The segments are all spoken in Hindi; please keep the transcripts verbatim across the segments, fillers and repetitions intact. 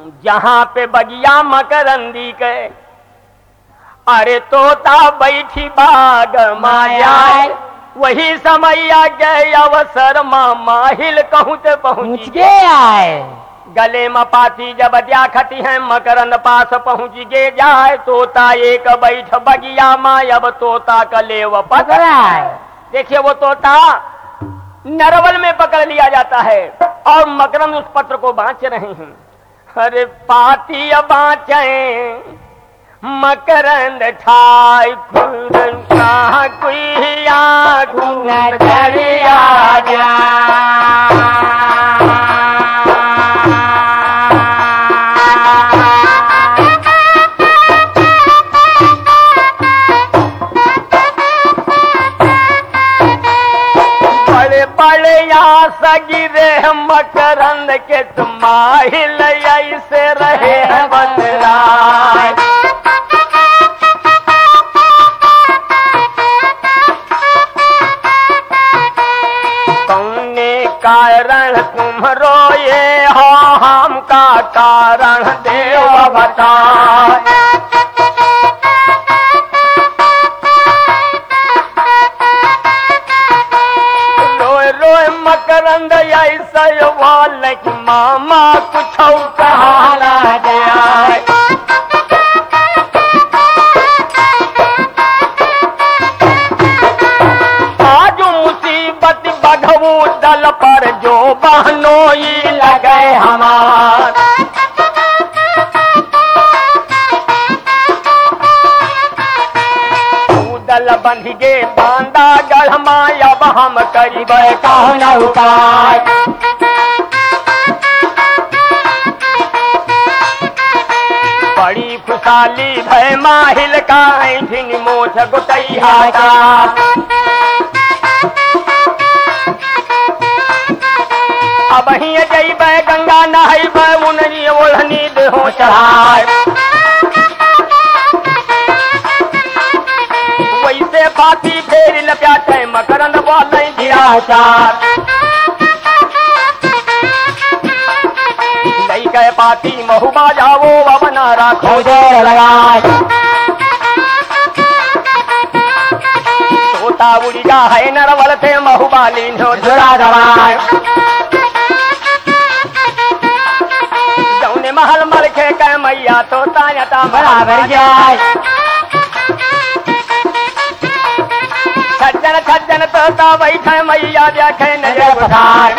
जहाँ पे बगिया मकरंदी के अरे तोता बैठी बाग माया वही समैया गए अवसर माँ माहिल कहूँ ते पहुँच के आए गले में पाती जब दिया खटी है मकरंद पास पहुँच गे जाए तोता एक बैठ बगिया माँ अब तोता कले व पकड़ा देखिए वो तोता नरवल में पकड़ लिया जाता है और मकरंद उस पत्र को बाँच रहे हैं। अरे पाती बाँचे मकरंद ठाई खुरसा कुइया घूंघट दरिया जा बड़े बड़े यहाँ सगिरे मकरंद के तुमाहिल ऐसे रहे बतराए कारण तुम रोए हो हम का कारण देव बताए रोए रोए मकरंद ऐसा वाल कि मामा कुछ कहा ना जाए बढ़ू दल पर जो बहनोई लगे हमार दल बंध गे बांदा गढ़मा अब हम करीब कौन उपाय बड़ी खुशहाली भय माहिल का ऐठिन मोछ गुटैया अब ही जैब गंगा नहैब उनरी ओढ़नी देहो चढ़ाए वैसे पाती फेर लप्याटे मकरंद बोले गिराचार नहीं कह पाती महुबा जाओ अब ना राखो देर लगाए तोता उड़ी जा है नरवल थे महुबा लीनो जुड़ा दवाए महल मल के कह मैया तो तायता बराबर जाए सज्जन सज्जन तोता बैठे मैया देखे नजर बधार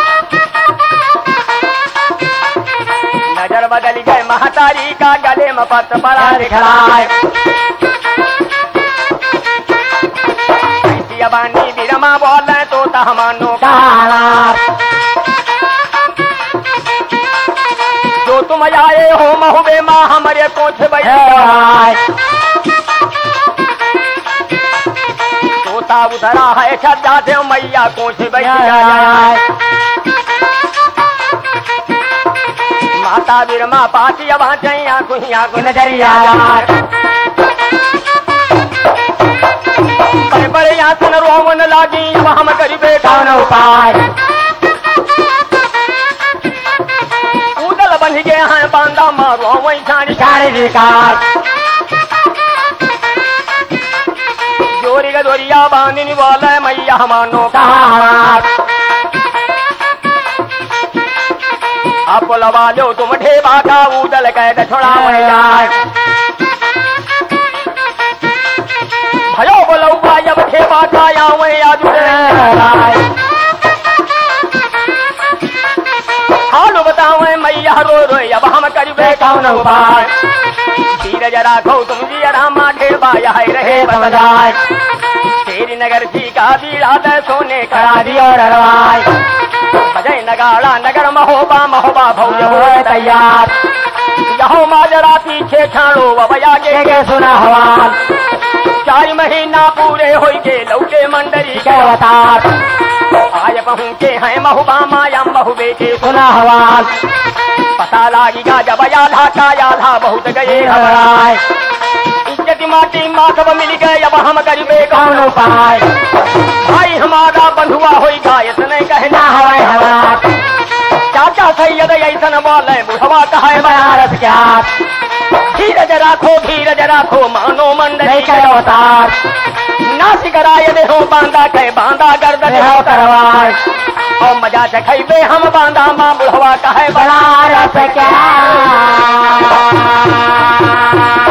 नजर बदल गए महतारी का गले में पत्र पड़ा दिखलाए बानी बिरमा बोले तोता हमानो जो तुम आए हो महुबे माँ हमारे कोठ बैठे तोता उधरा है छज्जा थे मैया कोठ बैठे माता बिरमा पाती अब आँचैया कुहिया को नजरिया बड़े बड़े आसन रोवन लागी अब हम करीबे कौन उपाय बंध गए हैं बांदा मारो वही छाड़ी छाड़ी विकार जोरी का जोरिया बांधने वाला मैया मानो कहा आप लवा लो तुम ढेबा का उदल कह छोड़ा मैया भयो बोलो जब ढेबा का या मैया हालो बताओ मैया रो रो अब हम करीबे कौन उपाय धीरज राखो तुम जी रामा ढेबा यह रहे बजाय तेरी नगर जी का बीड़ा दे सोने करा दियो रवाय बजय नगाड़ा नगर महोबा महोबा भौज हो तैयार यहो माजरा पीछे छाड़ो अब आगे के सुना हवाल चार महीना पूरे हो के लौटे मंडरी के अवतार आय पहुँचे हैं महुबा माया महुबे के सुना हवाल पता लागेगा जब आधा का आधा बहुत गए घबराए इज्जत माटी माखब मिल गए अब हम करीबे कौन उपाय भाई हमारा बंधुआ होगा इतने कहना है हमारा चाचा सैयद ऐसन बोले बुढ़वा कहे बनारस क्या धीरज राखो धीरज राखो मानो मंडली के अवतार नासिक राय देहो बांधा कहे बांधा गर्दन हो करवार और मजा चखेबे हम बांधा माँ बुढ़वा कहे बनारस क्या